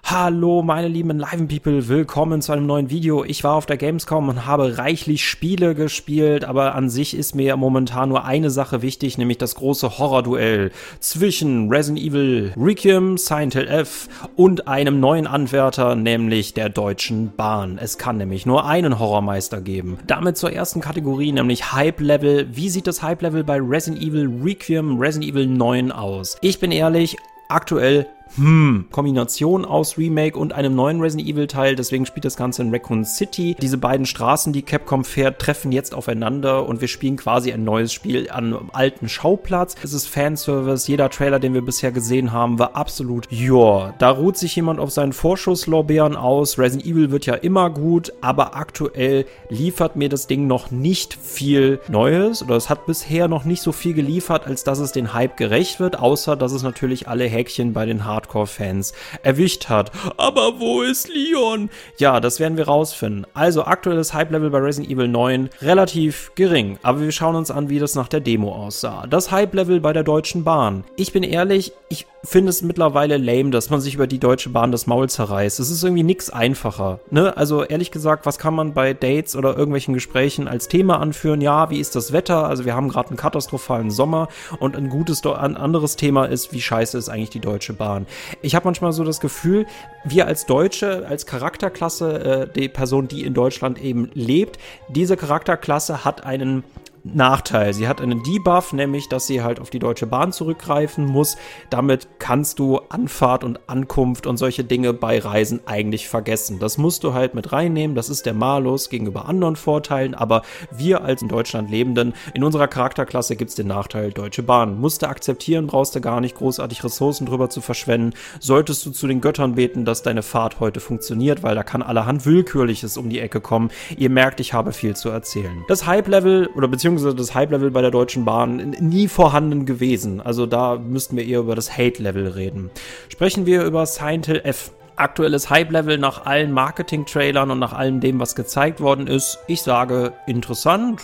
Hallo meine lieben Enliven People, willkommen zu einem neuen Video. Ich war auf der Gamescom und habe reichlich Spiele gespielt, aber an sich ist mir momentan nur eine Sache wichtig, nämlich das große Horrorduell zwischen Resident Evil Requiem, Silent Hill F und einem neuen Anwärter, nämlich der Deutschen Bahn. Es kann nämlich nur einen Horrormeister geben. Damit zur ersten Kategorie, nämlich Hype Level. Wie sieht das Hype Level bei Resident Evil Requiem, Resident Evil 9 aus? Ich bin ehrlich, aktuell Kombination aus Remake und einem neuen Resident Evil Teil, deswegen spielt das Ganze in Raccoon City. Diese beiden Straßen, die Capcom fährt, treffen jetzt aufeinander und wir spielen quasi ein neues Spiel an einem alten Schauplatz. Es ist Fanservice, jeder Trailer, den wir bisher gesehen haben, war absolut, da ruht sich jemand auf seinen Vorschusslorbeeren aus. Resident Evil wird ja immer gut, aber aktuell liefert mir das Ding noch nicht viel Neues oder es hat bisher noch nicht so viel geliefert, als dass es den Hype gerecht wird, außer dass es natürlich alle Häkchen bei den Hardcore-Fans erwischt hat. Aber wo ist Leon? Ja, das werden wir rausfinden. Also aktuelles Hype-Level bei Resident Evil 9 relativ gering, aber wir schauen uns an, wie das nach der Demo aussah. Das Hype-Level bei der Deutschen Bahn. Ich bin ehrlich, ich finde es mittlerweile lame, dass man sich über die Deutsche Bahn das Maul zerreißt. Es ist irgendwie nix einfacher, ne? Also ehrlich gesagt, was kann man bei Dates oder irgendwelchen Gesprächen als Thema anführen? Ja, wie ist das Wetter? Also wir haben gerade einen katastrophalen Sommer und ein anderes Thema ist, wie scheiße ist eigentlich die Deutsche Bahn? Ich habe manchmal so das Gefühl, wir als Deutsche, als Charakterklasse, die Person, die in Deutschland eben lebt, diese Charakterklasse hat einen Nachteil. Sie hat einen Debuff, nämlich, dass sie halt auf die Deutsche Bahn zurückgreifen muss. Damit kannst du Anfahrt und Ankunft und solche Dinge bei Reisen eigentlich vergessen. Das musst du halt mit reinnehmen. Das ist der Malus gegenüber anderen Vorteilen, aber wir als in Deutschland Lebenden, in unserer Charakterklasse gibt's den Nachteil Deutsche Bahn. Musst du akzeptieren, brauchst du gar nicht großartig Ressourcen drüber zu verschwenden. Solltest du zu den Göttern beten, dass deine Fahrt heute funktioniert, weil da kann allerhand Willkürliches um die Ecke kommen. Ihr merkt, ich habe viel zu erzählen. Das Hype-Level oder beziehungsweise das Hype-Level bei der Deutschen Bahn nie vorhanden gewesen. Also da müssten wir eher über das Hate-Level reden. Sprechen wir über Silent Hill F. Aktuelles Hype-Level nach allen Marketing-Trailern und nach allem dem, was gezeigt worden ist. Ich sage, interessant,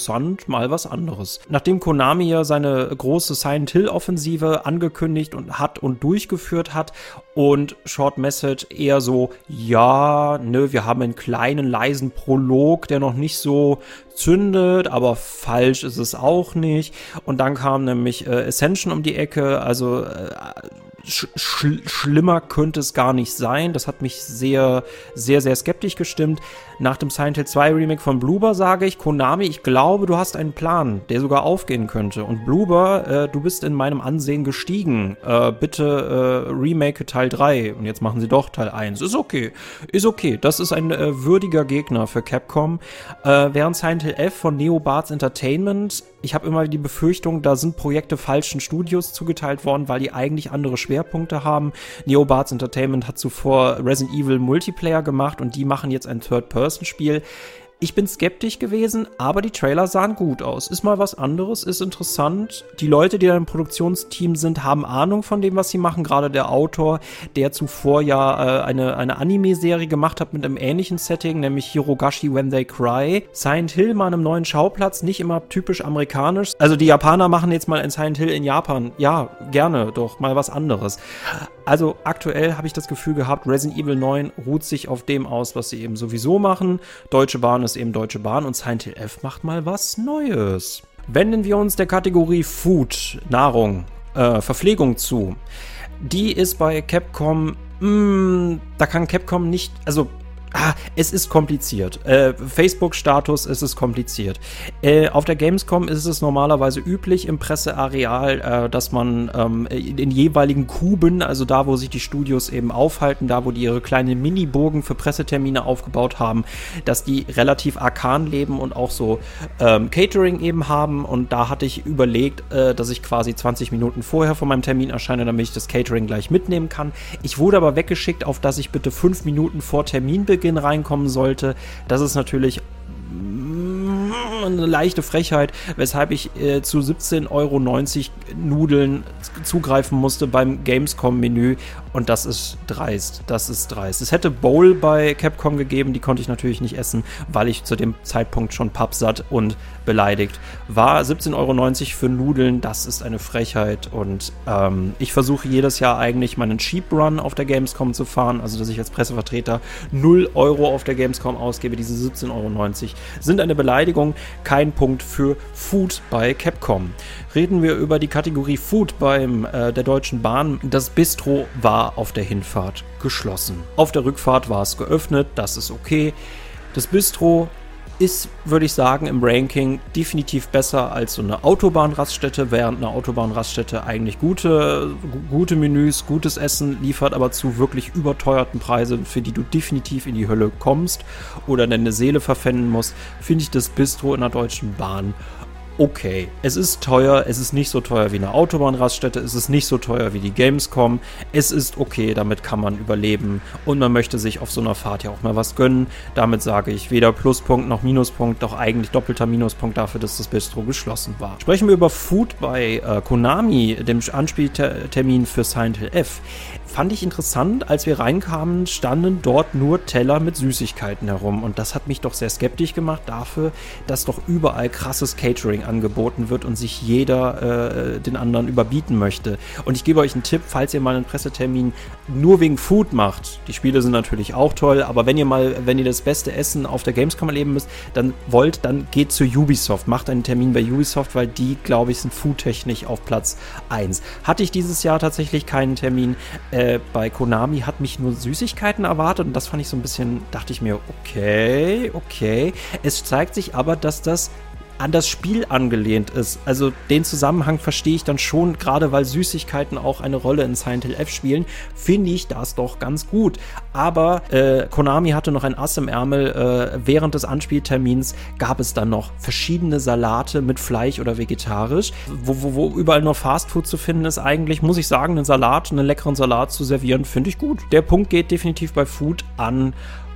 mal was anderes. Nachdem Konami ja seine große Silent Hill-Offensive angekündigt und durchgeführt hat und Short Message eher so, wir haben einen kleinen, leisen Prolog, der noch nicht so zündet, aber falsch ist es auch nicht. Und dann kam nämlich Ascension um die Ecke, also schlimmer könnte es gar nicht sein. Das hat mich sehr, sehr, sehr skeptisch gestimmt. Nach dem Silent Hill 2 Remake von Bloober sage ich, Konami, ich glaube, du hast einen Plan, der sogar aufgehen könnte. Und Bloober, du bist in meinem Ansehen gestiegen. Bitte remake Teil 3. Und jetzt machen sie doch Teil 1. Ist okay. Das ist ein würdiger Gegner für Capcom. Während Silent Hill F von Neobards Entertainment, ich habe immer die Befürchtung, da sind Projekte falschen Studios zugeteilt worden, weil die eigentlich andere Schwerpunkte haben. Neobards Entertainment hat zuvor Resident Evil Multiplayer gemacht und die machen jetzt ein Third-Person-Spiel. Ich bin skeptisch gewesen, aber die Trailer sahen gut aus. Ist mal was anderes, ist interessant. Die Leute, die da im Produktionsteam sind, haben Ahnung von dem, was sie machen. Gerade der Autor, der zuvor ja eine Anime-Serie gemacht hat mit einem ähnlichen Setting, nämlich Hirogashi When They Cry. Silent Hill mal an einem neuen Schauplatz, nicht immer typisch amerikanisch. Also die Japaner machen jetzt mal ein Silent Hill in Japan. Ja, gerne, doch mal was anderes. Also aktuell habe ich das Gefühl gehabt, Resident Evil 9 ruht sich auf dem aus, was sie eben sowieso machen. Deutsche Bahn ist eben Deutsche Bahn und Silent Hill F macht mal was Neues. Wenden wir uns der Kategorie Food, Nahrung, Verpflegung zu. Die ist bei Capcom, da kann Capcom nicht, es ist kompliziert. Facebook-Status, es ist kompliziert. Auf der Gamescom ist es normalerweise üblich im Presseareal, dass man in jeweiligen Kuben, also da, wo sich die Studios eben aufhalten, da, wo die ihre kleinen Mini-Burgen für Pressetermine aufgebaut haben, dass die relativ arkan leben und auch so Catering eben haben. Und da hatte ich überlegt, dass ich quasi 20 Minuten vorher von meinem Termin erscheine, damit ich das Catering gleich mitnehmen kann. Ich wurde aber weggeschickt, auf dass ich bitte 5 Minuten vor Terminbeginn reinkommen sollte. Das ist natürlich eine leichte Frechheit, weshalb ich zu 17,90 € Nudeln zugreifen musste beim Gamescom-Menü. Und das ist dreist. Es hätte Bowl bei Capcom gegeben, die konnte ich natürlich nicht essen, weil ich zu dem Zeitpunkt schon pappsatt und beleidigt war. 17,90 € für Nudeln, das ist eine Frechheit. Und ich versuche jedes Jahr eigentlich meinen Cheap Run auf der Gamescom zu fahren, also dass ich als Pressevertreter 0 € auf der Gamescom ausgebe. Diese 17,90 € sind eine Beleidigung, kein Punkt für Food bei Capcom. Reden wir über die Kategorie Food der Deutschen Bahn. Das Bistro war auf der Hinfahrt geschlossen. Auf der Rückfahrt war es geöffnet, das ist okay. Das Bistro ist, würde ich sagen, im Ranking definitiv besser als so eine Autobahnraststätte, während eine Autobahnraststätte eigentlich gute Menüs, gutes Essen liefert, aber zu wirklich überteuerten Preisen, für die du definitiv in die Hölle kommst oder deine Seele verpfänden musst, finde ich das Bistro in der Deutschen Bahn okay. Es ist teuer, es ist nicht so teuer wie eine Autobahnraststätte, es ist nicht so teuer wie die Gamescom, es ist okay, damit kann man überleben und man möchte sich auf so einer Fahrt ja auch mal was gönnen. Damit sage ich weder Pluspunkt noch Minuspunkt, doch eigentlich doppelter Minuspunkt dafür, dass das Bistro geschlossen war. Sprechen wir über Food bei Konami, dem Anspieltermin für Silent Hill F. Fand ich interessant, als wir reinkamen, standen dort nur Teller mit Süßigkeiten herum und das hat mich doch sehr skeptisch gemacht dafür, dass doch überall krasses Catering angeboten wird und sich jeder den anderen überbieten möchte. Und ich gebe euch einen Tipp, falls ihr mal einen Pressetermin nur wegen Food macht, die Spiele sind natürlich auch toll, aber wenn ihr das beste Essen auf der Gamescom erleben müsst, dann geht zu Ubisoft, macht einen Termin bei Ubisoft, weil die, glaube ich, sind foodtechnisch auf Platz 1. Hatte ich dieses Jahr tatsächlich keinen Termin, bei Konami hat mich nur Süßigkeiten erwartet und das fand ich so ein bisschen, dachte ich mir, okay. Es zeigt sich aber, dass das an das Spiel angelehnt ist. Also den Zusammenhang verstehe ich dann schon, gerade weil Süßigkeiten auch eine Rolle in Silent Hill F spielen, finde ich das doch ganz gut. Aber Konami hatte noch ein Ass im Ärmel. Während des Anspieltermins gab es dann noch verschiedene Salate mit Fleisch oder vegetarisch, wo überall nur Fastfood zu finden ist. Eigentlich muss ich sagen, einen leckeren Salat zu servieren, finde ich gut. Der Punkt geht definitiv bei Food an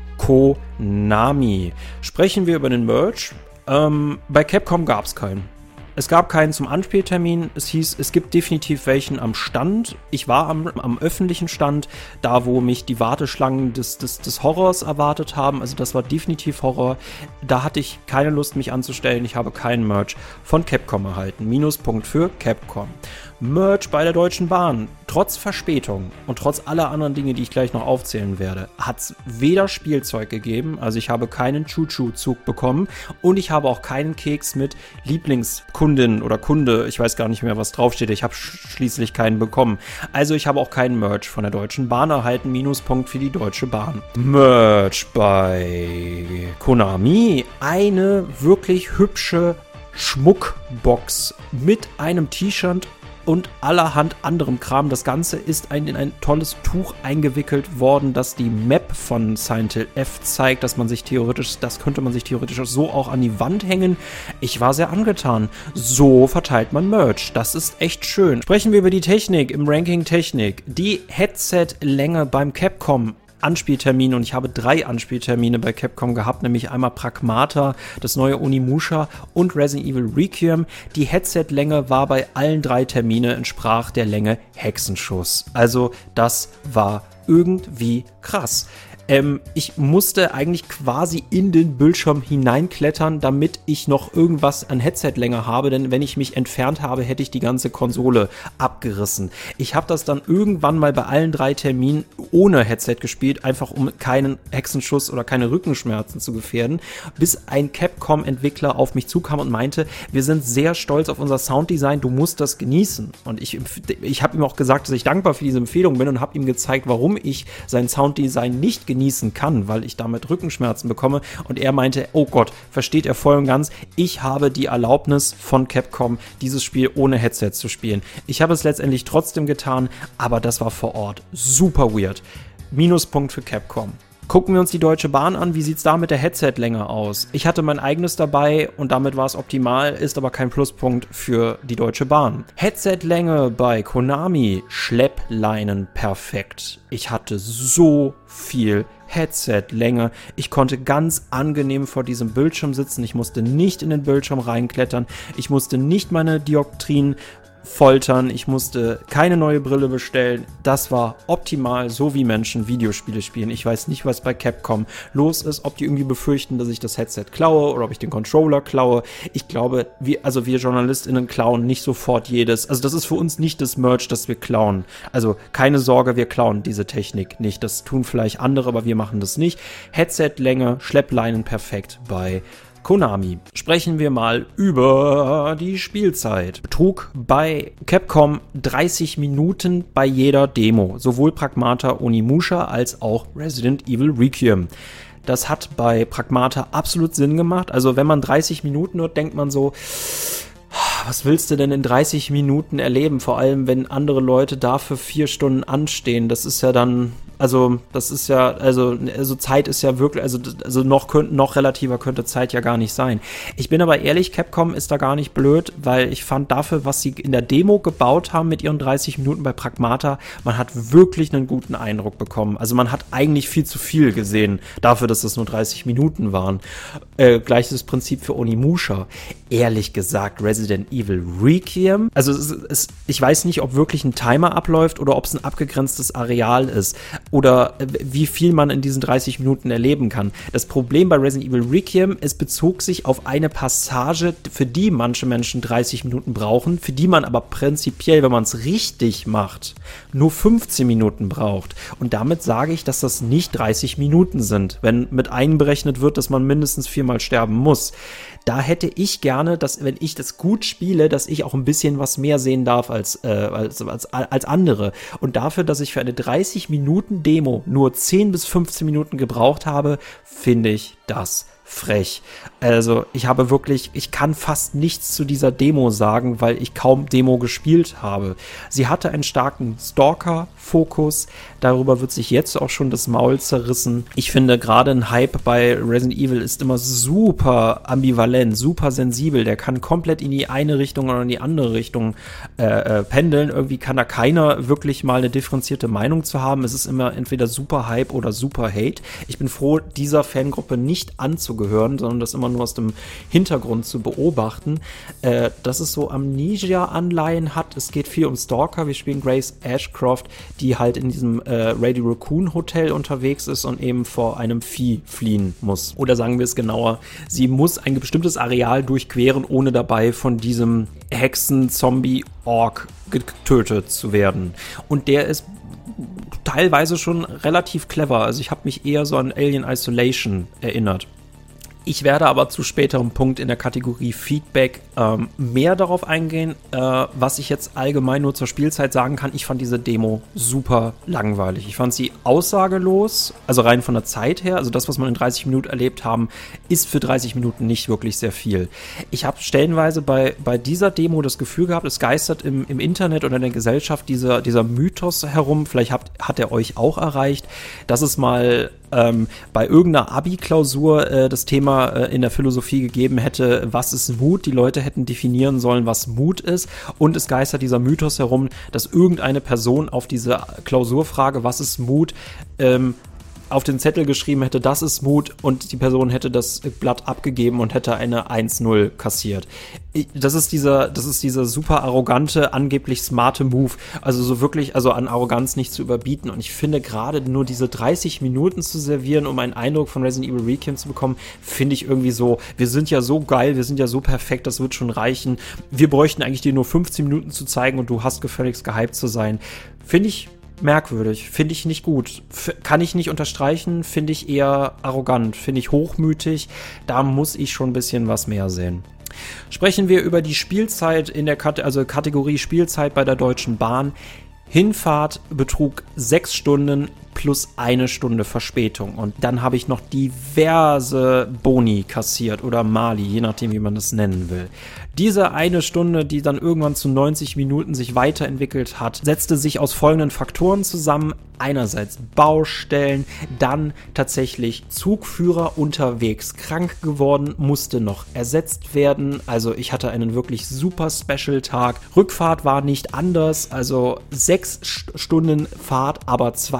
Konami. Sprechen wir über den Merch. Bei Capcom gab es keinen. Es gab keinen zum Anspieltermin. Es hieß, es gibt definitiv welchen am Stand. Ich war am öffentlichen Stand, da wo mich die Warteschlangen des Horrors erwartet haben. Also das war definitiv Horror. Da hatte ich keine Lust, mich anzustellen. Ich habe keinen Merch von Capcom erhalten. Minuspunkt für Capcom. Merch bei der Deutschen Bahn. Trotz Verspätung und trotz aller anderen Dinge, die ich gleich noch aufzählen werde, hat es weder Spielzeug gegeben, also ich habe keinen Choo-Choo-Zug bekommen und ich habe auch keinen Keks mit Lieblingskundin oder Kunde, ich weiß gar nicht mehr, was draufsteht, ich habe schließlich keinen bekommen. Also ich habe auch keinen Merch von der Deutschen Bahn erhalten, Minuspunkt für die Deutsche Bahn. Merch bei Konami, eine wirklich hübsche Schmuckbox mit einem T-Shirt und allerhand anderem Kram. Das Ganze ist in ein tolles Tuch eingewickelt worden, das die Map von Silent Hill F zeigt, das könnte man sich theoretisch so auch an die Wand hängen. Ich war sehr angetan. So verteilt man Merch. Das ist echt schön. Sprechen wir über die Technik im Ranking Technik. Die Headset-Länge beim Capcom Anspieltermin und ich habe 3 Anspieltermine bei Capcom gehabt, nämlich einmal Pragmata, das neue Onimusha und Resident Evil Requiem. Die Headset-Länge war bei allen 3 Termine entsprach der Länge Hexenschuss. Also das war irgendwie krass. Ich musste eigentlich quasi in den Bildschirm hineinklettern, damit ich noch irgendwas an Headset-Länge habe, denn wenn ich mich entfernt habe, hätte ich die ganze Konsole abgerissen. Ich habe das dann irgendwann mal bei allen 3 Terminen ohne Headset gespielt, einfach um keinen Hexenschuss oder keine Rückenschmerzen zu gefährden, bis ein Capcom-Entwickler auf mich zukam und meinte, wir sind sehr stolz auf unser Sounddesign, du musst das genießen. Und ich habe ihm auch gesagt, dass ich dankbar für diese Empfehlung bin und habe ihm gezeigt, warum ich sein Sounddesign nicht genießen kann, weil ich damit Rückenschmerzen bekomme und er meinte, oh Gott, versteht er voll und ganz, ich habe die Erlaubnis von Capcom, dieses Spiel ohne Headset zu spielen. Ich habe es letztendlich trotzdem getan, aber das war vor Ort super weird. Minuspunkt für Capcom. Gucken wir uns die Deutsche Bahn an, wie sieht es da mit der Headset-Länge aus? Ich hatte mein eigenes dabei und damit war es optimal, ist aber kein Pluspunkt für die Deutsche Bahn. Headset-Länge bei Konami, Schleppleinen perfekt. Ich hatte so viel Headset-Länge. Ich konnte ganz angenehm vor diesem Bildschirm sitzen. Ich musste nicht in den Bildschirm reinklettern. Ich musste nicht meine Dioptrien foltern, ich musste keine neue Brille bestellen. Das war optimal, so wie Menschen Videospiele spielen. Ich weiß nicht, was bei Capcom los ist, ob die irgendwie befürchten, dass ich das Headset klaue oder ob ich den Controller klaue. Ich glaube, wir JournalistInnen klauen nicht sofort jedes. Also das ist für uns nicht das Merch, das wir klauen. Also keine Sorge, wir klauen diese Technik nicht. Das tun vielleicht andere, aber wir machen das nicht. Headset-Länge, Schleppleinen perfekt bei Konami. Sprechen wir mal über die Spielzeit. Betrug bei Capcom 30 Minuten bei jeder Demo. Sowohl Pragmata Onimusha als auch Resident Evil Requiem. Das hat bei Pragmata absolut Sinn gemacht. Also wenn man 30 Minuten hört, denkt man so, was willst du denn in 30 Minuten erleben? Vor allem, wenn andere Leute dafür 4 Stunden anstehen. Das ist ja dann, also Zeit ist ja wirklich, also noch relativer könnte Zeit ja gar nicht sein. Ich bin aber ehrlich, Capcom ist da gar nicht blöd, weil ich fand dafür, was sie in der Demo gebaut haben mit ihren 30 Minuten bei Pragmata, man hat wirklich einen guten Eindruck bekommen. Also man hat eigentlich viel zu viel gesehen dafür, dass es nur 30 Minuten waren. Gleiches Prinzip für Onimusha. Ehrlich gesagt, Resident Evil Requiem, also ich weiß nicht, ob wirklich ein Timer abläuft oder ob es ein abgegrenztes Areal ist oder wie viel man in diesen 30 Minuten erleben kann. Das Problem bei Resident Evil Requiem, es bezog sich auf eine Passage, für die manche Menschen 30 Minuten brauchen, für die man aber prinzipiell, wenn man es richtig macht, nur 15 Minuten braucht. Und damit sage ich, dass das nicht 30 Minuten sind, wenn mit einberechnet wird, dass man mindestens 4-mal sterben muss. Da hätte ich gerne, dass, wenn ich das gut spiele, dass ich auch ein bisschen was mehr sehen darf als andere. Und dafür, dass ich für eine 30-Minuten-Demo nur 10 bis 15 Minuten gebraucht habe, finde ich das frech. Also ich kann fast nichts zu dieser Demo sagen, weil ich kaum Demo gespielt habe. Sie hatte einen starken Stalker-Fokus, darüber wird sich jetzt auch schon das Maul zerrissen. Ich finde gerade ein Hype bei Resident Evil ist immer super ambivalent, super sensibel, der kann komplett in die eine Richtung oder in die andere Richtung pendeln. Irgendwie kann da keiner wirklich mal eine differenzierte Meinung zu haben. Es ist immer entweder super Hype oder super Hate. Ich bin froh, dieser Fangruppe nicht anzugehören, sondern das immer nur aus dem Hintergrund zu beobachten, dass es so Amnesia-Anleihen hat. Es geht viel um Stalker. Wir spielen Grace Ashcroft, die halt in diesem Radio Raccoon Hotel unterwegs ist und eben vor einem Vieh fliehen muss. Oder sagen wir es genauer, sie muss ein bestimmtes Areal durchqueren, ohne dabei von diesem Hexen-Zombie-Ork getötet zu werden. Und der ist teilweise schon relativ clever. Also ich habe mich eher so an Alien Isolation erinnert. Ich werde aber zu späterem Punkt in der Kategorie Feedback mehr darauf eingehen, was ich jetzt allgemein nur zur Spielzeit sagen kann. Ich fand diese Demo super langweilig. Ich fand sie aussagelos, also rein von der Zeit her. Also das, was man in 30 Minuten erlebt haben, ist für 30 Minuten nicht wirklich sehr viel. Ich habe stellenweise bei dieser Demo das Gefühl gehabt, es geistert im Internet oder in der Gesellschaft dieser Mythos herum, vielleicht hat er euch auch erreicht, dass es mal bei irgendeiner Abi-Klausur das Thema in der Philosophie gegeben hätte, was ist Mut? Die Leute hätten definieren sollen, was Mut ist. Und es geistert dieser Mythos herum, dass irgendeine Person auf diese Klausurfrage, was ist Mut, auf den Zettel geschrieben hätte, das ist Mut, und die Person hätte das Blatt abgegeben und hätte eine 1-0 kassiert. Das ist dieser super arrogante, angeblich smarte Move, also so wirklich, also an Arroganz nicht zu überbieten. Und ich finde, gerade nur diese 30 Minuten zu servieren, um einen Eindruck von Resident Evil Requiem zu bekommen, finde ich irgendwie so, wir sind ja so geil, wir sind ja so perfekt, das wird schon reichen. Wir bräuchten eigentlich dir nur 15 Minuten zu zeigen und du hast gefälligst gehypt zu sein. Finde ich merkwürdig, finde ich nicht gut, kann ich nicht unterstreichen, finde ich eher arrogant, finde ich hochmütig, da muss ich schon ein bisschen was mehr sehen. Sprechen wir über die Spielzeit in der Kategorie Spielzeit bei der Deutschen Bahn. Hinfahrt betrug 6 Stunden plus 1 Stunde Verspätung. Und dann habe ich noch diverse Boni kassiert oder Mali, je nachdem, wie man das nennen will. Diese 1 Stunde, die dann irgendwann zu 90 Minuten sich weiterentwickelt hat, setzte sich aus folgenden Faktoren zusammen. Einerseits Baustellen, dann tatsächlich Zugführer unterwegs krank geworden, musste noch ersetzt werden. Also ich hatte einen wirklich super Special-Tag. Rückfahrt war nicht anders, also 6 Stunden Fahrt, aber 2 Stunden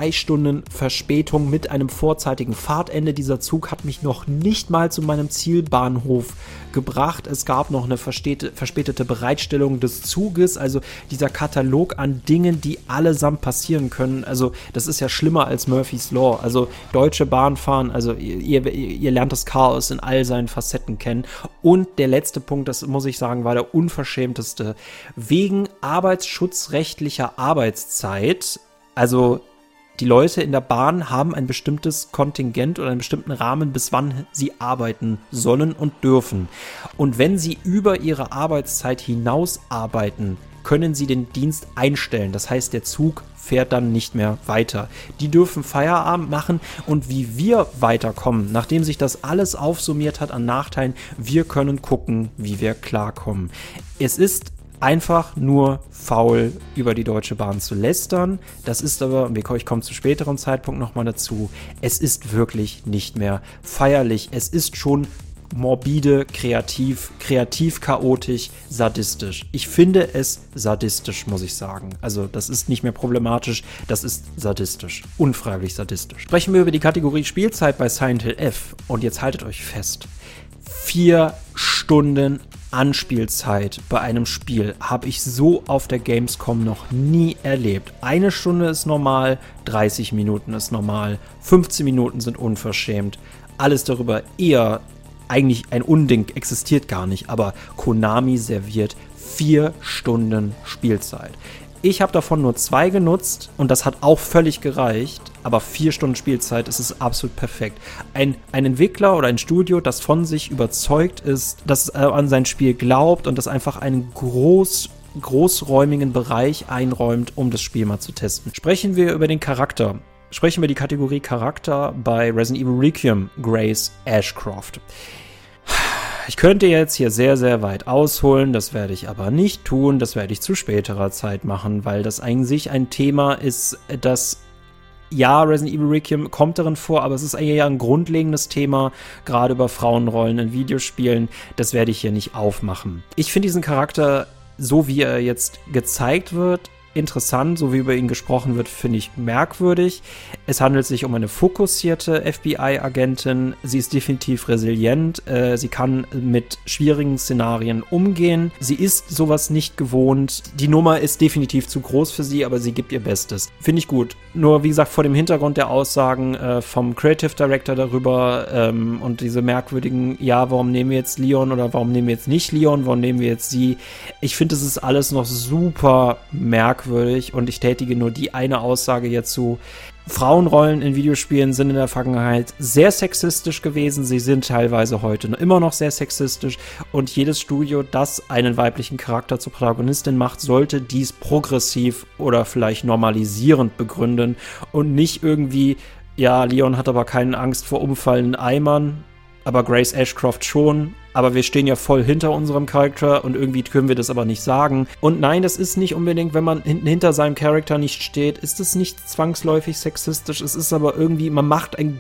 Stunden Verspätung mit einem vorzeitigen Fahrtende. Dieser Zug hat mich noch nicht mal zu meinem Zielbahnhof gebracht. Es gab noch eine verspätete Bereitstellung des Zuges, also dieser Katalog an Dingen, die allesamt passieren können. Also das ist ja schlimmer als Murphy's Law. Also Deutsche Bahn fahren, also ihr lernt das Chaos in all seinen Facetten kennen. Und der letzte Punkt, das muss ich sagen, war der unverschämteste. Wegen arbeitsschutzrechtlicher Arbeitszeit, also die Leute in der Bahn haben ein bestimmtes Kontingent oder einen bestimmten Rahmen, bis wann sie arbeiten sollen und dürfen. Und wenn sie über ihre Arbeitszeit hinaus arbeiten, können sie den Dienst einstellen. Das heißt, der Zug fährt dann nicht mehr weiter. Die dürfen Feierabend machen und wie wir weiterkommen, nachdem sich das alles aufsummiert hat an Nachteilen, wir können gucken, wie wir klarkommen. Es ist einfach nur faul, über die Deutsche Bahn zu lästern. Das ist aber, ich komme zu späteren Zeitpunkt nochmal dazu, es ist wirklich nicht mehr feierlich. Es ist schon morbide, kreativ, chaotisch, sadistisch. Ich finde es sadistisch, muss ich sagen. Also das ist nicht mehr problematisch, das ist sadistisch. Unfreiwillig sadistisch. Sprechen wir über die Kategorie Spielzeit bei Silent Hill F. Und jetzt haltet euch fest. 4 Stunden Anspielzeit bei einem Spiel habe ich so auf der Gamescom noch nie erlebt. 1 Stunde ist normal, 30 Minuten ist normal, 15 Minuten sind unverschämt. Alles darüber eher eigentlich ein Unding, existiert gar nicht, aber Konami serviert 4 Stunden Spielzeit. Ich habe davon nur 2 genutzt und das hat auch völlig gereicht, aber 4 Stunden Spielzeit, das ist absolut perfekt. Ein Entwickler oder ein Studio, das von sich überzeugt ist, das an sein Spiel glaubt und das einfach einen großräumigen Bereich einräumt, um das Spiel mal zu testen. Sprechen wir über den Charakter. Sprechen wir die Kategorie Charakter bei Resident Evil Requiem, Grace Ashcroft. Ich könnte jetzt hier sehr, sehr weit ausholen, das werde ich aber nicht tun, das werde ich zu späterer Zeit machen, weil das eigentlich ein Thema ist, das, ja, Resident Evil Requiem kommt darin vor, aber es ist eigentlich ein grundlegendes Thema, gerade über Frauenrollen in Videospielen, das werde ich hier nicht aufmachen. Ich finde diesen Charakter, so wie er jetzt gezeigt wird, interessant, so wie über ihn gesprochen wird, finde ich merkwürdig. Es handelt sich um eine fokussierte FBI-Agentin. Sie ist definitiv resilient. Sie kann mit schwierigen Szenarien umgehen. Sie ist sowas nicht gewohnt. Die Nummer ist definitiv zu groß für sie, aber sie gibt ihr Bestes. Finde ich gut. Nur, wie gesagt, vor dem Hintergrund der Aussagen vom Creative Director darüber und diese merkwürdigen, ja, warum nehmen wir jetzt Leon oder warum nehmen wir jetzt nicht Leon, warum nehmen wir jetzt sie? Ich finde, es ist alles noch super merkwürdig und ich tätige nur die eine Aussage hierzu. Frauenrollen in Videospielen sind in der Vergangenheit sehr sexistisch gewesen. Sie sind teilweise heute immer noch sehr sexistisch und jedes Studio, das einen weiblichen Charakter zur Protagonistin macht, sollte dies progressiv oder vielleicht normalisierend begründen und nicht irgendwie, ja, Leon hat aber keine Angst vor umfallenden Eimern, aber Grace Ashcroft schon. Aber wir stehen ja voll hinter unserem Charakter und irgendwie können wir das aber nicht sagen. Und nein, das ist nicht unbedingt, wenn man hinter seinem Charakter nicht steht, ist es nicht zwangsläufig sexistisch. Es ist aber irgendwie, man macht ein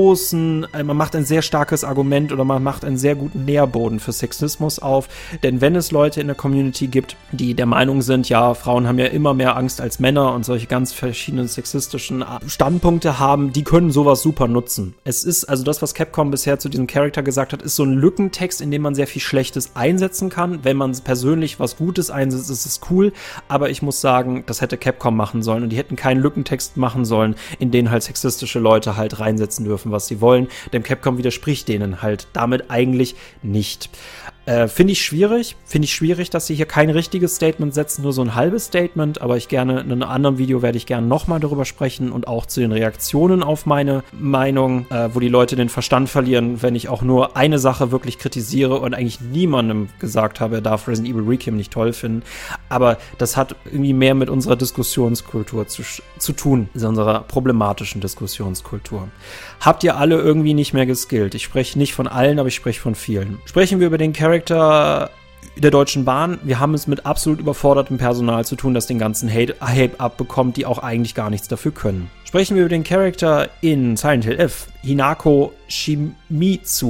sehr starkes Argument oder man macht einen sehr guten Nährboden für Sexismus auf. Denn wenn es Leute in der Community gibt, die der Meinung sind, ja, Frauen haben ja immer mehr Angst als Männer und solche ganz verschiedenen sexistischen Standpunkte haben, die können sowas super nutzen. Es ist, also das, was Capcom bisher zu diesem Charakter gesagt hat, ist so ein Lückentext, in dem man sehr viel Schlechtes einsetzen kann. Wenn man persönlich was Gutes einsetzt, ist es cool, aber ich muss sagen, das hätte Capcom machen sollen und die hätten keinen Lückentext machen sollen, in den halt sexistische Leute halt reinsetzen dürfen, was sie wollen, denn Capcom widerspricht denen halt damit eigentlich nicht. Finde ich schwierig, dass sie hier kein richtiges Statement setzen, nur so ein halbes Statement, aber in einem anderen Video werde ich gerne nochmal darüber sprechen und auch zu den Reaktionen auf meine Meinung, wo die Leute den Verstand verlieren, wenn ich auch nur eine Sache wirklich kritisiere und eigentlich niemandem gesagt habe, er darf Resident Evil Requiem nicht toll finden, aber das hat irgendwie mehr mit unserer Diskussionskultur zu tun, unserer problematischen Diskussionskultur. Habt ihr alle irgendwie nicht mehr geskillt? Ich spreche nicht von allen, aber ich spreche von vielen. Sprechen wir über den Charakter der Deutschen Bahn. Wir haben es mit absolut überfordertem Personal zu tun, das den ganzen Hate abbekommt, die auch eigentlich gar nichts dafür können. Sprechen wir über den Charakter in Silent Hill F, Hinako Shimizu.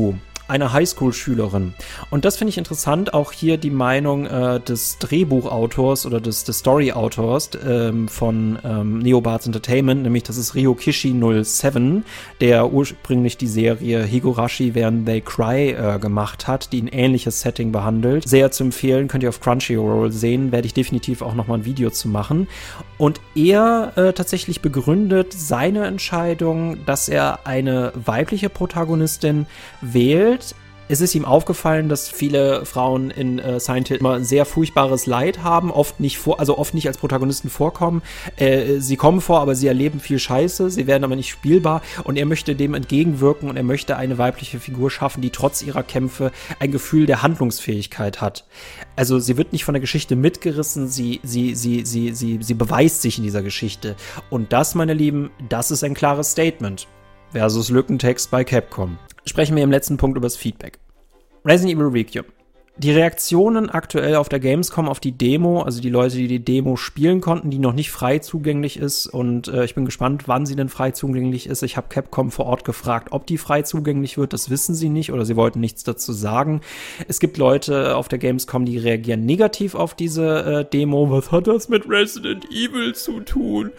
einer Highschool-Schülerin. Und das finde ich interessant, auch hier die Meinung des Drehbuchautors oder des Story-Autors von Neobards Entertainment, nämlich das ist Ryokishi 07, der ursprünglich die Serie Higurashi When They Cry gemacht hat, die ein ähnliches Setting behandelt. Sehr zu empfehlen, könnt ihr auf Crunchyroll sehen, werde ich definitiv auch nochmal ein Video zu machen. Und er tatsächlich begründet seine Entscheidung, dass er eine weibliche Protagonistin wählt. Es ist ihm aufgefallen, dass viele Frauen in Silent Hill immer ein sehr furchtbares Leid haben, oft nicht als Protagonisten vorkommen. Sie kommen vor, aber sie erleben viel Scheiße, sie werden aber nicht spielbar und er möchte dem entgegenwirken und er möchte eine weibliche Figur schaffen, die trotz ihrer Kämpfe ein Gefühl der Handlungsfähigkeit hat. Also sie wird nicht von der Geschichte mitgerissen, sie beweist sich in dieser Geschichte. Und das, meine Lieben, das ist ein klares Statement. Versus Lückentext bei Capcom. Sprechen wir im letzten Punkt über das Feedback. Resident Evil Requiem. Die Reaktionen aktuell auf der Gamescom auf die Demo, also die Leute, die Demo spielen konnten, die noch nicht frei zugänglich ist und ich bin gespannt, wann sie denn frei zugänglich ist. Ich habe Capcom vor Ort gefragt, ob die frei zugänglich wird, das wissen sie nicht oder sie wollten nichts dazu sagen. Es gibt Leute auf der Gamescom, die reagieren negativ auf diese Demo. Was hat das mit Resident Evil zu tun?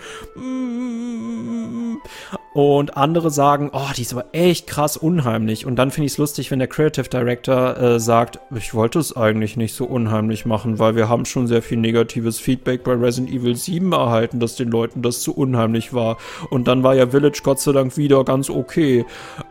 Und andere sagen, oh, die ist aber echt krass unheimlich. Und dann finde ich es lustig, wenn der Creative Director sagt, ich wollte es eigentlich nicht so unheimlich machen, weil wir haben schon sehr viel negatives Feedback bei Resident Evil 7 erhalten, dass den Leuten das zu unheimlich war. Und dann war ja Village Gott sei Dank wieder ganz okay.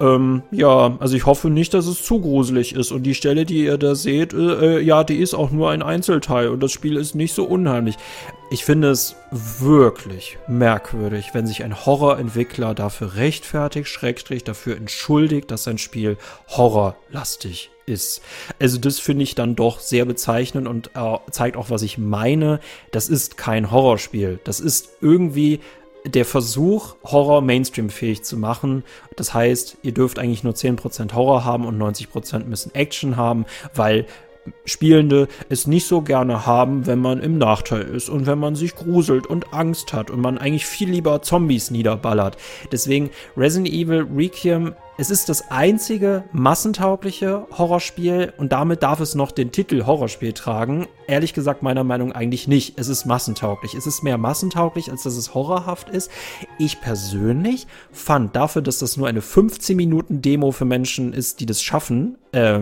Ja, also ich hoffe nicht, dass es zu gruselig ist. Und die Stelle, die ihr da seht, ja, die ist auch nur ein Einzelteil. Und das Spiel ist nicht so unheimlich. Ich finde es wirklich merkwürdig, wenn sich ein Horrorentwickler dafür rechtfertigt, Schrägstrich dafür entschuldigt, dass sein Spiel horrorlastig ist. Also das finde ich dann doch sehr bezeichnend und zeigt auch, was ich meine. Das ist kein Horrorspiel. Das ist irgendwie der Versuch, Horror Mainstream-fähig zu machen. Das heißt, ihr dürft eigentlich nur 10% Horror haben und 90% müssen Action haben, weil Spielende es nicht so gerne haben, wenn man im Nachteil ist und wenn man sich gruselt und Angst hat und man eigentlich viel lieber Zombies niederballert. Deswegen Resident Evil Requiem, es ist das einzige massentaugliche Horrorspiel und damit darf es noch den Titel Horrorspiel tragen. Ehrlich gesagt, meiner Meinung nach eigentlich nicht. Es ist massentauglich. Es ist mehr massentauglich, als dass es horrorhaft ist. Ich persönlich fand dafür, dass das nur eine 15-Minuten-Demo für Menschen ist, die das schaffen,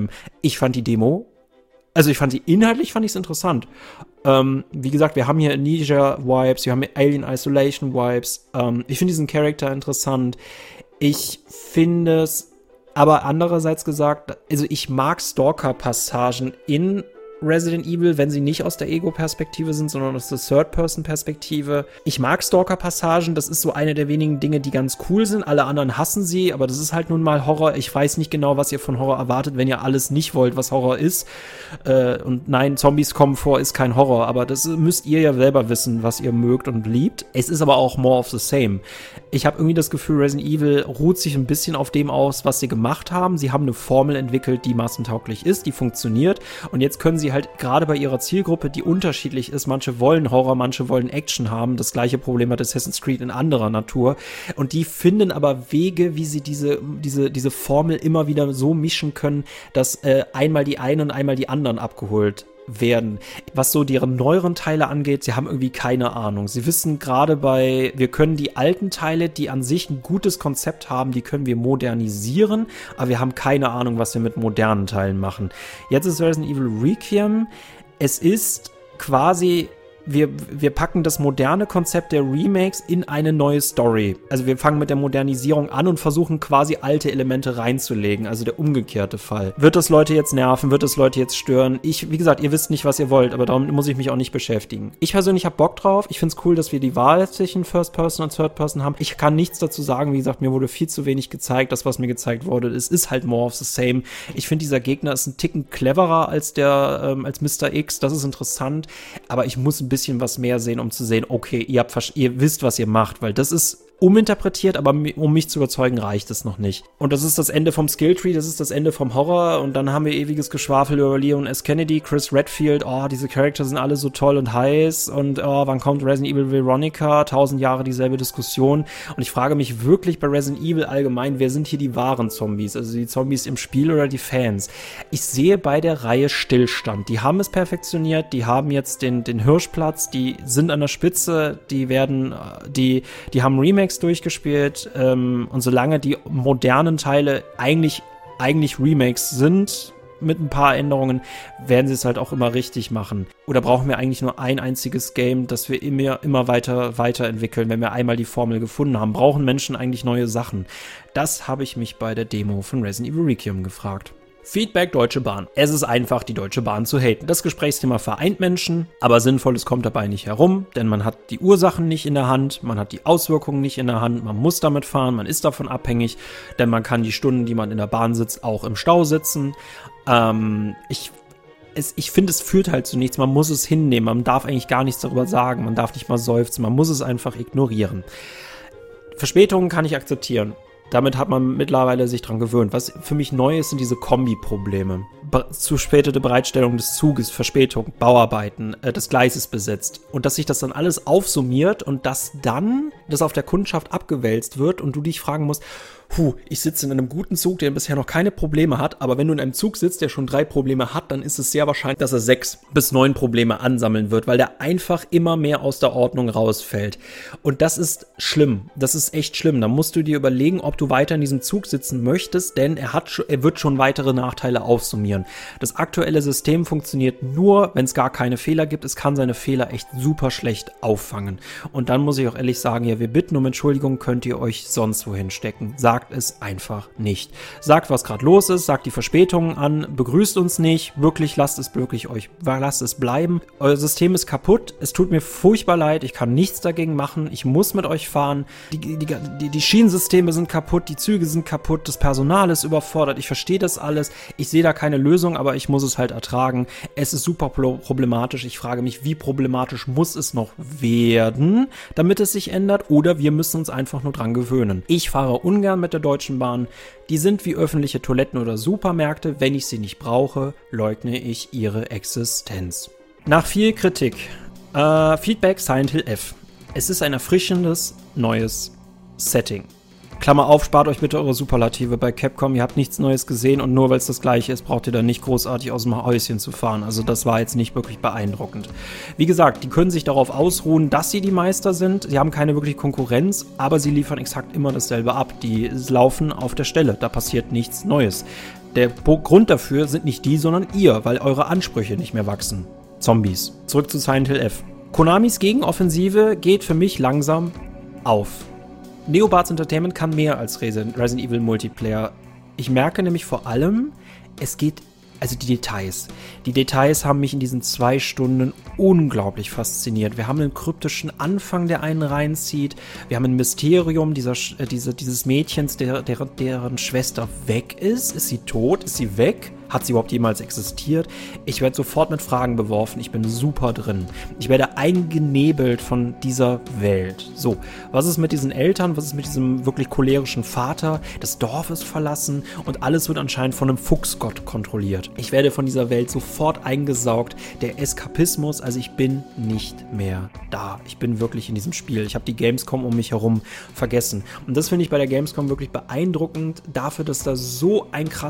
ich fand die Demo inhaltlich fand ich es interessant. Wie gesagt, wir haben hier Amnesia-Vibes, wir haben hier Alien Isolation-Vibes. Ich finde diesen Charakter interessant. Ich finde es aber andererseits gesagt, also ich mag Stalker-Passagen in Resident Evil, wenn sie nicht aus der Ego-Perspektive sind, sondern aus der Third-Person-Perspektive. Ich mag Stalker-Passagen, das ist so eine der wenigen Dinge, die ganz cool sind. Alle anderen hassen sie, aber das ist halt nun mal Horror. Ich weiß nicht genau, was ihr von Horror erwartet, wenn ihr alles nicht wollt, was Horror ist. Und nein, Zombies kommen vor, ist kein Horror, aber das müsst ihr ja selber wissen, was ihr mögt und liebt. Es ist aber auch more of the same. Ich habe irgendwie das Gefühl, Resident Evil ruht sich ein bisschen auf dem aus, was sie gemacht haben. Sie haben eine Formel entwickelt, die massentauglich ist, die funktioniert und jetzt können sie halt gerade bei ihrer Zielgruppe, die unterschiedlich ist, manche wollen Horror, manche wollen Action haben, das gleiche Problem hat Assassin's Creed in anderer Natur und die finden aber Wege, wie sie diese Formel immer wieder so mischen können, dass einmal die einen und einmal die anderen abgeholt werden. Was so deren neueren Teile angeht, sie haben irgendwie keine Ahnung. Sie wissen gerade wir können die alten Teile, die an sich ein gutes Konzept haben, die können wir modernisieren, aber wir haben keine Ahnung, was wir mit modernen Teilen machen. Jetzt ist Resident Evil Requiem, es ist quasi wir packen das moderne Konzept der Remakes in eine neue Story. Also wir fangen mit der Modernisierung an und versuchen quasi alte Elemente reinzulegen, also der umgekehrte Fall. Wird das Leute jetzt nerven? Wird das Leute jetzt stören? Wie gesagt, ihr wisst nicht, was ihr wollt, aber damit muss ich mich auch nicht beschäftigen. Ich persönlich habe Bock drauf. Ich finde es cool, dass wir die Wahl zwischen First Person und Third Person haben. Ich kann nichts dazu sagen. Wie gesagt, mir wurde viel zu wenig gezeigt. Das, was mir gezeigt wurde, es ist halt more of the same. Ich finde, dieser Gegner ist ein Ticken cleverer als als Mr. X. Das ist interessant, aber ich muss ein bisschen was mehr sehen, um zu sehen, okay, ihr wisst, was ihr macht, weil das ist uminterpretiert, aber um mich zu überzeugen, reicht es noch nicht. Und das ist das Ende vom Skilltree, das ist das Ende vom Horror und dann haben wir ewiges Geschwafel über Leon S. Kennedy, Chris Redfield, diese Charakter sind alle so toll und heiß und wann kommt Resident Evil Veronica? 1000 Jahre dieselbe Diskussion und ich frage mich wirklich bei Resident Evil allgemein, wer sind hier die wahren Zombies? Also die Zombies im Spiel oder die Fans? Ich sehe bei der Reihe Stillstand. Die haben es perfektioniert, die haben jetzt den Hirschplatz, die sind an der Spitze, die haben Remakes durchgespielt und solange die modernen Teile eigentlich Remakes sind, mit ein paar Änderungen, werden sie es halt auch immer richtig machen. Oder brauchen wir eigentlich nur ein einziges Game, das wir immer weiterentwickeln, wenn wir einmal die Formel gefunden haben? Brauchen Menschen eigentlich neue Sachen? Das habe ich mich bei der Demo von Resident Evil Requiem gefragt. Feedback Deutsche Bahn. Es ist einfach, die Deutsche Bahn zu haten. Das Gesprächsthema vereint Menschen, aber Sinnvolles kommt dabei nicht herum, denn man hat die Ursachen nicht in der Hand, man hat die Auswirkungen nicht in der Hand, man muss damit fahren, man ist davon abhängig, denn man kann die Stunden, die man in der Bahn sitzt, auch im Stau sitzen. Ich finde, es führt halt zu nichts, man muss es hinnehmen, man darf eigentlich gar nichts darüber sagen, man darf nicht mal seufzen, man muss es einfach ignorieren. Verspätungen kann ich akzeptieren. Damit hat man mittlerweile sich dran gewöhnt. Was für mich neu ist, sind diese Kombi-Probleme. Zu späte Bereitstellung des Zuges, Verspätung, Bauarbeiten, des Gleises besetzt. Und dass sich das dann alles aufsummiert und dass dann das auf der Kundschaft abgewälzt wird und du dich fragen musst, ich sitze in einem guten Zug, der bisher noch keine Probleme hat, aber wenn du in einem Zug sitzt, der schon 3 Probleme hat, dann ist es sehr wahrscheinlich, dass er 6 bis 9 Probleme ansammeln wird, weil der einfach immer mehr aus der Ordnung rausfällt. Und das ist schlimm. Das ist echt schlimm. Da musst du dir überlegen, ob du weiter in diesem Zug sitzen möchtest, denn er wird schon weitere Nachteile aufsummieren. Das aktuelle System funktioniert nur, wenn es gar keine Fehler gibt. Es kann seine Fehler echt super schlecht auffangen. Und dann muss ich auch ehrlich sagen, ja, wir bitten um Entschuldigung, könnt ihr euch sonst wohin stecken. Sagt es einfach nicht. Sagt, was gerade los ist, sagt die Verspätungen an, begrüßt uns nicht, wirklich lasst es bleiben. Euer System ist kaputt, es tut mir furchtbar leid, ich kann nichts dagegen machen, ich muss mit euch fahren, die Schienensysteme sind kaputt, die Züge sind kaputt, das Personal ist überfordert, ich verstehe das alles, ich sehe da keine Lösung, aber ich muss es halt ertragen. Es ist super problematisch, ich frage mich, wie problematisch muss es noch werden, damit es sich ändert, oder wir müssen uns einfach nur dran gewöhnen. Ich fahre ungern mit der Deutschen Bahn. Die sind wie öffentliche Toiletten oder Supermärkte. Wenn ich sie nicht brauche, leugne ich ihre Existenz. Nach viel Kritik. Feedback Silent Hill F. Es ist ein erfrischendes, neues Setting. Klammer auf, spart euch bitte eure Superlative bei Capcom. Ihr habt nichts Neues gesehen und nur weil es das gleiche ist, braucht ihr dann nicht großartig aus dem Häuschen zu fahren. Also das war jetzt nicht wirklich beeindruckend. Wie gesagt, die können sich darauf ausruhen, dass sie die Meister sind. Sie haben keine wirkliche Konkurrenz, aber sie liefern exakt immer dasselbe ab. Die laufen auf der Stelle, da passiert nichts Neues. Der Grund dafür sind nicht die, sondern ihr, weil eure Ansprüche nicht mehr wachsen. Zombies. Zurück zu Silent Hill F. Konamis Gegenoffensive geht für mich langsam auf. Neobards Entertainment kann mehr als Resident Evil Multiplayer. Ich merke nämlich vor allem, die Details. Die Details haben mich in diesen 2 Stunden unglaublich fasziniert. Wir haben einen kryptischen Anfang, der einen reinzieht. Wir haben ein Mysterium dieses Mädchens, deren Schwester weg ist. Ist sie tot? Ist sie weg? Hat sie überhaupt jemals existiert? Ich werde sofort mit Fragen beworfen. Ich bin super drin. Ich werde eingenebelt von dieser Welt. So, was ist mit diesen Eltern? Was ist mit diesem wirklich cholerischen Vater? Das Dorf ist verlassen und alles wird anscheinend von einem Fuchsgott kontrolliert. Ich werde von dieser Welt sofort eingesaugt. Der Eskapismus, also ich bin nicht mehr da. Ich bin wirklich in diesem Spiel. Ich habe die Gamescom um mich herum vergessen. Und das finde ich bei der Gamescom wirklich beeindruckend. Dafür, dass da so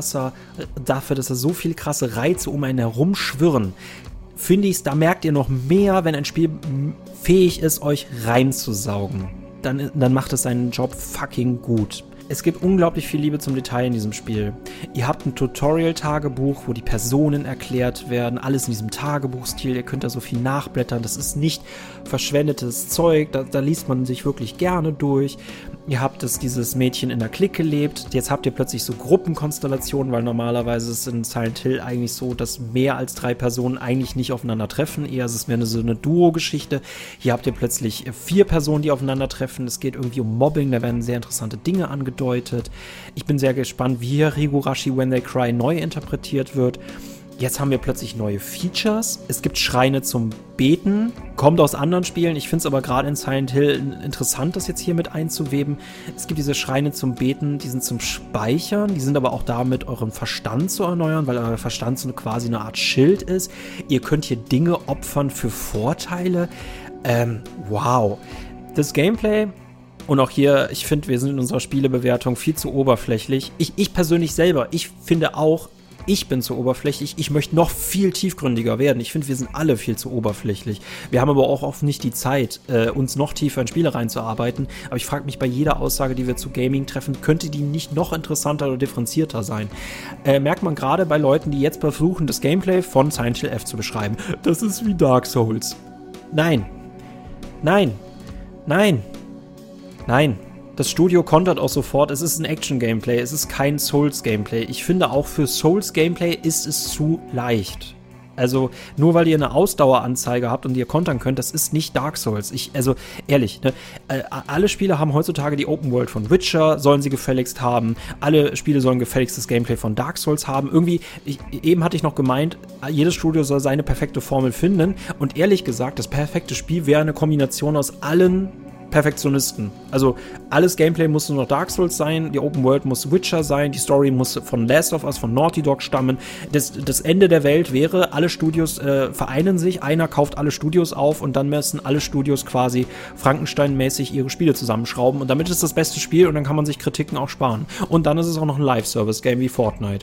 viele krasse Reize um einen herum schwirren, finde ich, da merkt ihr noch mehr, wenn ein Spiel fähig ist, euch reinzusaugen. Dann macht es seinen Job fucking gut. Es gibt unglaublich viel Liebe zum Detail in diesem Spiel. Ihr habt ein Tutorial-Tagebuch, wo die Personen erklärt werden, alles in diesem Tagebuchstil, ihr könnt da so viel nachblättern, das ist nicht verschwendetes Zeug, da liest man sich wirklich gerne durch. Ihr habt dieses Mädchen in der Clique lebt, jetzt habt ihr plötzlich so Gruppenkonstellationen, weil normalerweise ist es in Silent Hill eigentlich so, dass mehr als 3 Personen eigentlich nicht aufeinander treffen, eher ist es mehr so eine Duo-Geschichte. Hier habt ihr plötzlich 4 Personen, die aufeinandertreffen, es geht irgendwie um Mobbing, da werden sehr interessante Dinge angedeutet. Ich bin sehr gespannt, wie hier Higurashi When They Cry neu interpretiert wird. Jetzt haben wir plötzlich neue Features. Es gibt Schreine zum Beten. Kommt aus anderen Spielen. Ich finde es aber gerade in Silent Hill interessant, das jetzt hier mit einzuweben. Es gibt diese Schreine zum Beten, die sind zum Speichern. Die sind aber auch da, mit euren Verstand zu erneuern, weil euer Verstand so quasi eine Art Schild ist. Ihr könnt hier Dinge opfern für Vorteile. Wow. Das Gameplay... Und auch hier, ich finde, wir sind in unserer Spielebewertung viel zu oberflächlich. Ich persönlich selber, ich finde auch, ich bin zu oberflächlich. Ich möchte noch viel tiefgründiger werden. Ich finde, wir sind alle viel zu oberflächlich. Wir haben aber auch oft nicht die Zeit, uns noch tiefer in Spiele reinzuarbeiten. Aber ich frage mich bei jeder Aussage, die wir zu Gaming treffen, könnte die nicht noch interessanter oder differenzierter sein? Merkt man gerade bei Leuten, die jetzt versuchen, das Gameplay von Silent Hill F zu beschreiben. Das ist wie Dark Souls. Nein. Nein. Nein. Nein, das Studio kontert auch sofort, es ist ein Action-Gameplay, es ist kein Souls-Gameplay. Ich finde auch für Souls-Gameplay ist es zu leicht. Also nur weil ihr eine Ausdaueranzeige habt und ihr kontern könnt, das ist nicht Dark Souls. Also ehrlich, ne? Alle Spiele haben heutzutage die Open World von Witcher, sollen sie gefälligst haben. Alle Spiele sollen gefälligst das Gameplay von Dark Souls haben. Irgendwie, eben hatte ich noch gemeint, jedes Studio soll seine perfekte Formel finden. Und ehrlich gesagt, das perfekte Spiel wäre eine Kombination aus allen Perfektionisten. Also alles Gameplay muss nur noch Dark Souls sein, die Open World muss Witcher sein, die Story muss von Last of Us, von Naughty Dog stammen. Das Ende der Welt wäre, alle Studios vereinen sich, einer kauft alle Studios auf und dann müssen alle Studios quasi Frankenstein-mäßig ihre Spiele zusammenschrauben und damit ist das beste Spiel und dann kann man sich Kritiken auch sparen. Und dann ist es auch noch ein Live-Service-Game wie Fortnite.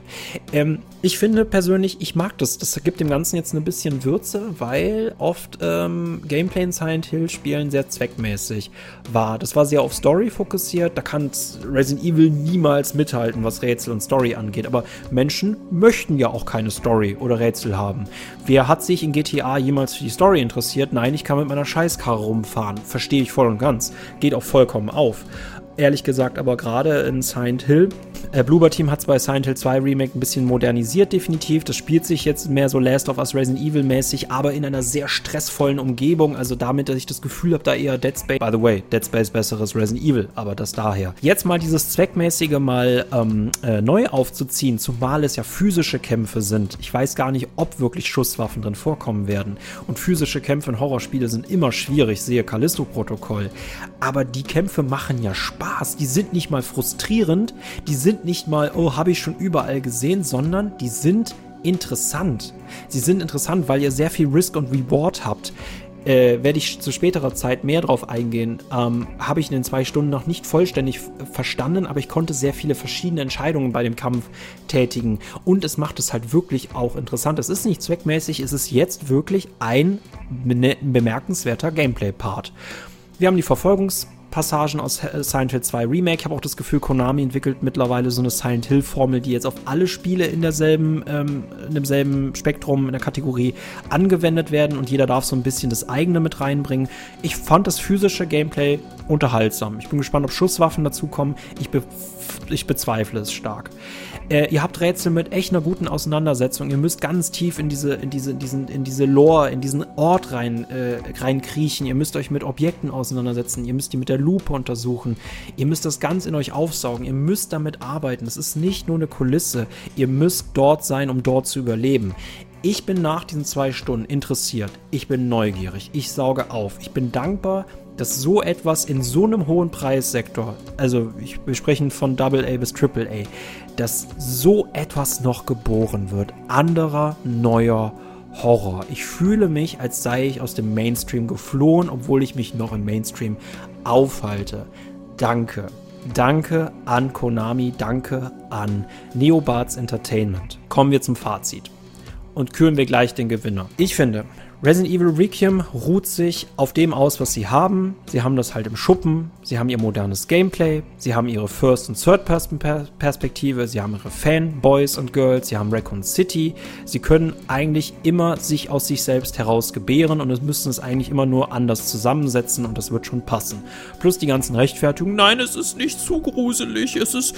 Ich finde persönlich, ich mag das. Das gibt dem Ganzen jetzt ein bisschen Würze, weil oft Gameplay in Silent Hill Spielen sehr zweckmäßig war. Das war sehr auf Story fokussiert, da kann Resident Evil niemals mithalten, was Rätsel und Story angeht, aber Menschen möchten ja auch keine Story oder Rätsel haben. Wer hat sich in GTA jemals für die Story interessiert? Nein, ich kann mit meiner Scheißkarre rumfahren. Verstehe ich voll und ganz. Geht auch vollkommen auf. Ehrlich gesagt, aber gerade in Silent Hill, Bloober Team hat es bei Silent Hill 2 Remake ein bisschen modernisiert, definitiv. Das spielt sich jetzt mehr so Last of Us Resident Evil mäßig, aber in einer sehr stressvollen Umgebung, also damit, dass ich das Gefühl habe, da eher Dead Space, by the way, Dead Space besseres Resident Evil, aber das daher. Jetzt mal dieses Zweckmäßige mal neu aufzuziehen, zumal es ja physische Kämpfe sind. Ich weiß gar nicht, ob wirklich Schusswaffen drin vorkommen werden. Und physische Kämpfe in Horrorspiele sind immer schwierig, siehe Callisto-Protokoll. Aber die Kämpfe machen ja Spaß. Die sind nicht mal frustrierend, die sind nicht mal, oh, habe ich schon überall gesehen, sondern die sind interessant. Sie sind interessant, weil ihr sehr viel Risk und Reward habt. Werde ich zu späterer Zeit mehr drauf eingehen, habe ich in den 2 Stunden noch nicht vollständig verstanden, aber ich konnte sehr viele verschiedene Entscheidungen bei dem Kampf tätigen und es macht es halt wirklich auch interessant. Es ist nicht zweckmäßig, es ist jetzt wirklich ein bemerkenswerter Gameplay-Part. Wir haben die Verfolgungspassagen aus Silent Hill 2 Remake. Ich habe auch das Gefühl, Konami entwickelt mittlerweile so eine Silent Hill-Formel, die jetzt auf alle Spiele in demselben Spektrum, in der Kategorie angewendet werden und jeder darf so ein bisschen das eigene mit reinbringen. Ich fand das physische Gameplay unterhaltsam. Ich bin gespannt, ob Schusswaffen dazukommen. Ich bezweifle es stark. Ihr habt Rätsel mit echt einer guten Auseinandersetzung. Ihr müsst ganz tief in diese Lore, in diesen Ort reinkriechen. Ihr müsst euch mit Objekten auseinandersetzen. Ihr müsst die mit der Lupe untersuchen. Ihr müsst das ganz in euch aufsaugen. Ihr müsst damit arbeiten. Es ist nicht nur eine Kulisse. Ihr müsst dort sein, um dort zu überleben. Ich bin nach diesen 2 Stunden interessiert. Ich bin neugierig. Ich sauge auf. Ich bin dankbar, dass so etwas in so einem hohen Preissektor, also wir sprechen von AA bis AAA, dass so etwas noch geboren wird. Anderer, neuer Horror. Ich fühle mich, als sei ich aus dem Mainstream geflohen, obwohl ich mich noch im Mainstream aufhalte. Danke. Danke an Konami, danke an Neobards Entertainment. Kommen wir zum Fazit und küren wir gleich den Gewinner. Ich finde, Resident Evil Requiem ruht sich auf dem aus, was sie haben. Sie haben das halt im Schuppen, sie haben ihr modernes Gameplay, sie haben ihre First- und Third-Perspektive, sie haben ihre Fanboys und Girls, sie haben Raccoon City. Sie können eigentlich immer sich aus sich selbst heraus gebären und es müssen es eigentlich immer nur anders zusammensetzen und das wird schon passen. Plus die ganzen Rechtfertigungen, nein, es ist nicht zu gruselig, es ist...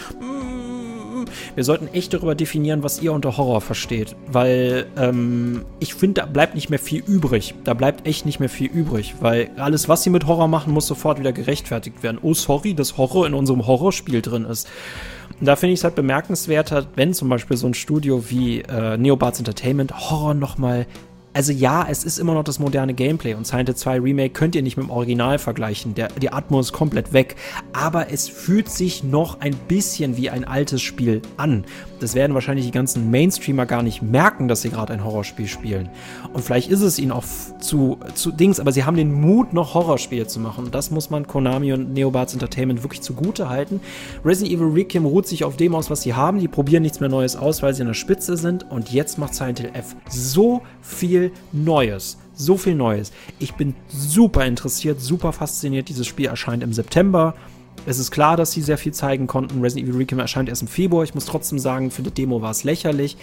Wir sollten echt darüber definieren, was ihr unter Horror versteht, weil ich finde, da bleibt nicht mehr viel übrig. Da bleibt echt nicht mehr viel übrig, weil alles, was sie mit Horror machen, muss sofort wieder gerechtfertigt werden. Oh, sorry, dass Horror in unserem Horrorspiel drin ist. Und da finde ich es halt bemerkenswerter, wenn zum Beispiel so ein Studio wie Neobards Entertainment Horror nochmal. Also ja, es ist immer noch das moderne Gameplay und Silent Hill 2 Remake könnt ihr nicht mit dem Original vergleichen. Die Atmo ist komplett weg. Aber es fühlt sich noch ein bisschen wie ein altes Spiel an. Das werden wahrscheinlich die ganzen Mainstreamer gar nicht merken, dass sie gerade ein Horrorspiel spielen. Und vielleicht ist es ihnen auch zu Dings, aber sie haben den Mut, noch Horrorspiele zu machen. Und das muss man Konami und Neobards Entertainment wirklich zugute halten. Resident Evil Requiem ruht sich auf dem aus, was sie haben. Die probieren nichts mehr Neues aus, weil sie an der Spitze sind. Und jetzt macht Silent Hill F so viel Neues. So viel Neues. Ich bin super interessiert, super fasziniert. Dieses Spiel erscheint im September. Es ist klar, dass sie sehr viel zeigen konnten. Resident Evil Requiem erscheint erst im Februar. Ich muss trotzdem sagen, für die Demo war es lächerlich.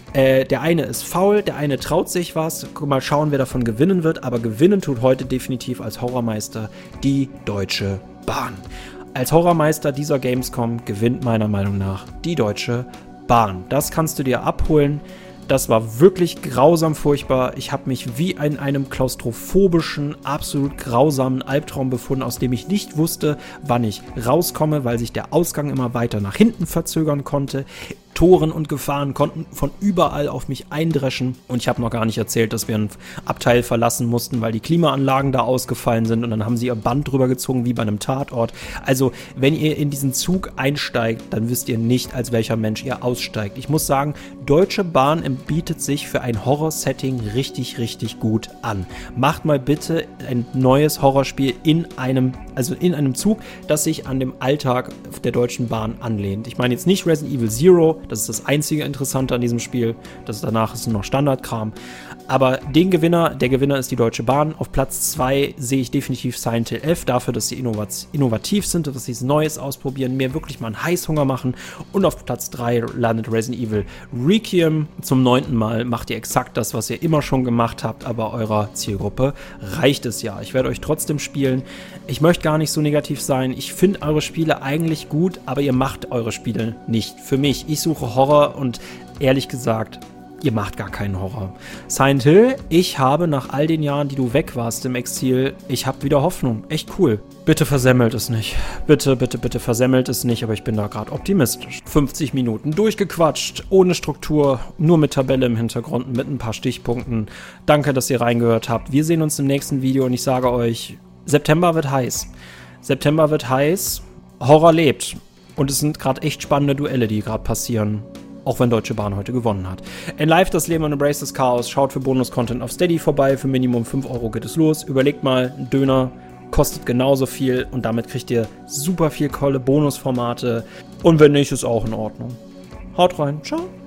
Der eine ist faul, der eine traut sich was. Mal schauen, wer davon gewinnen wird. Aber gewinnen tut heute definitiv als Horrormeister die Deutsche Bahn. Als Horrormeister dieser Gamescom gewinnt meiner Meinung nach die Deutsche Bahn. Das kannst du dir abholen. Das war wirklich grausam furchtbar. Ich habe mich wie in einem klaustrophobischen, absolut grausamen Albtraum befunden, aus dem ich nicht wusste, wann ich rauskomme, weil sich der Ausgang immer weiter nach hinten verzögern konnte. Toren und Gefahren konnten von überall auf mich eindreschen. Und ich habe noch gar nicht erzählt, dass wir ein Abteil verlassen mussten, weil die Klimaanlagen da ausgefallen sind. Und dann haben sie ihr Band drüber gezogen, wie bei einem Tatort. Also, wenn ihr in diesen Zug einsteigt, dann wisst ihr nicht, als welcher Mensch ihr aussteigt. Ich muss sagen, Deutsche Bahn bietet sich für ein Horror-Setting richtig, richtig gut an. Macht mal bitte ein neues Horrorspiel in einem Zug, das sich an dem Alltag der Deutschen Bahn anlehnt. Ich meine jetzt nicht Resident Evil Zero, das ist das einzige Interessante an diesem Spiel. Danach ist nur noch Standardkram. Aber der Gewinner ist die Deutsche Bahn. Auf Platz 2 sehe ich definitiv Silent Hill F, dafür, dass sie innovativ sind und dass sie Neues ausprobieren, mir wirklich mal einen Heißhunger machen. Und auf Platz 3 landet Resident Evil Requiem. Zum 9. Mal macht ihr exakt das, was ihr immer schon gemacht habt, aber eurer Zielgruppe reicht es ja. Ich werde euch trotzdem spielen. Ich möchte gar nicht so negativ sein. Ich finde eure Spiele eigentlich gut, aber ihr macht eure Spiele nicht für mich. Ich suche Horror und ehrlich gesagt, ihr macht gar keinen Horror. Silent Hill, ich habe nach all den Jahren, die du weg warst im Exil, ich habe wieder Hoffnung. Echt cool. Bitte versemmelt es nicht. Bitte, bitte, bitte versemmelt es nicht, aber ich bin da gerade optimistisch. 50 Minuten durchgequatscht, ohne Struktur, nur mit Tabelle im Hintergrund, mit ein paar Stichpunkten. Danke, dass ihr reingehört habt. Wir sehen uns im nächsten Video und ich sage euch, September wird heiß. September wird heiß, Horror lebt. Und es sind gerade echt spannende Duelle, die gerade passieren. Auch wenn Deutsche Bahn heute gewonnen hat. Enlive das Leben und Embrace das Chaos. Schaut für Bonus-Content auf Steady vorbei. Für Minimum 5 € geht es los. Überlegt mal, ein Döner kostet genauso viel. Und damit kriegt ihr super viel tolle Bonusformate. Und wenn nicht, ist auch in Ordnung. Haut rein. Ciao.